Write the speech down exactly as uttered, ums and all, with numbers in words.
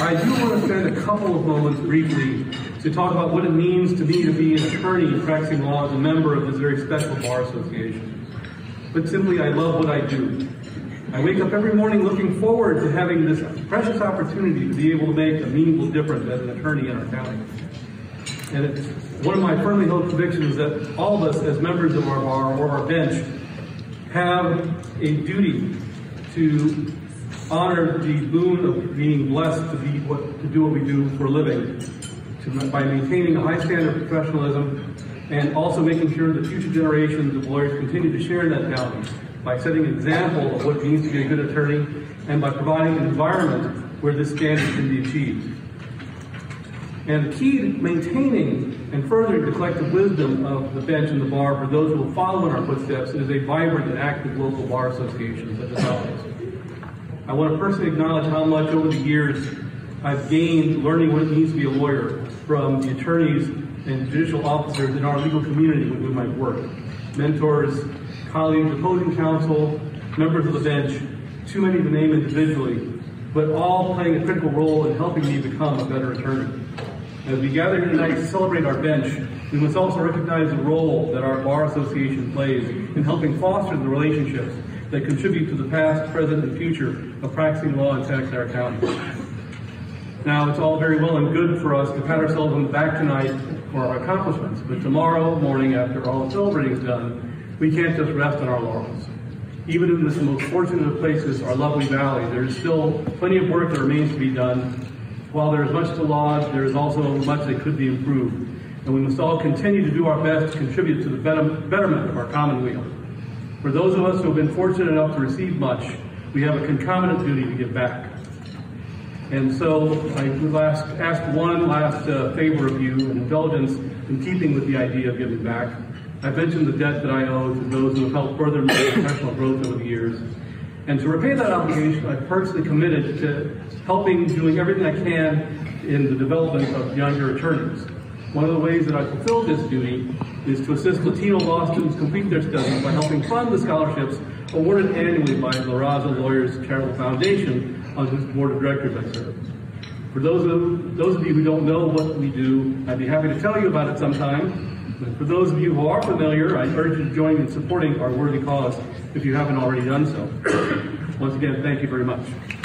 I do want to spend a couple of moments briefly to talk about what it means to me to be an attorney practicing law as a member of this very special bar association. But simply, I love what I do. I wake up every morning looking forward to having this precious opportunity to be able to make a meaningful difference as an attorney in our county. And it's one of my firmly held convictions that all of us as members of our bar or our bench have a duty to honor the boon of being blessed to be what to do what we do for a living, to, by maintaining a high standard of professionalism and also making sure that future generations of lawyers continue to share in that bounty by setting an example of what it means to be a good attorney and by providing an environment where this standard can be achieved. And the key to maintaining and furthering the collective wisdom of the bench and the bar for those who will follow in our footsteps is a vibrant and active local bar association such as ours. I want to personally acknowledge how much over the years I've gained learning what it means to be a lawyer from the attorneys and judicial officers in our legal community with whom I work. Mentors, colleagues, opposing counsel, members of the bench, too many to name individually, but all playing a critical role in helping me become a better attorney. As we gather here tonight to celebrate our bench, we must also recognize the role that our Bar Association plays in helping foster the relationships that contribute to the past, present, and future of practicing law in Santa Clara County. Now, it's all very well and good for us to pat ourselves on the back tonight for our accomplishments, but tomorrow morning, after all the celebrating is done, we can't just rest on our laurels. Even in this most fortunate of places, our lovely valley, there is still plenty of work that remains to be done. While there is much to laud, there is also much that could be improved, and we must all continue to do our best to contribute to the betterment of our commonweal. For those of us who have been fortunate enough to receive much, we have a concomitant duty to give back. And so I will ask, ask one last uh, favor of you, an indulgence in keeping with the idea of giving back. I mentioned the debt that I owe to those who have helped further my professional growth over the years. And to repay that obligation, I've personally committed to helping, doing everything I can in the development of younger attorneys. One of the ways that I fulfill this duty is to assist Latino law students complete their studies by helping fund the scholarships awarded annually by the La Raza Lawyers Charitable Foundation, on whose board of directors I serve. For those of, those of you who don't know what we do, I'd be happy to tell you about it sometime. But for those of you who are familiar, I urge you to join in supporting our worthy cause if you haven't already done so. Once again, thank you very much.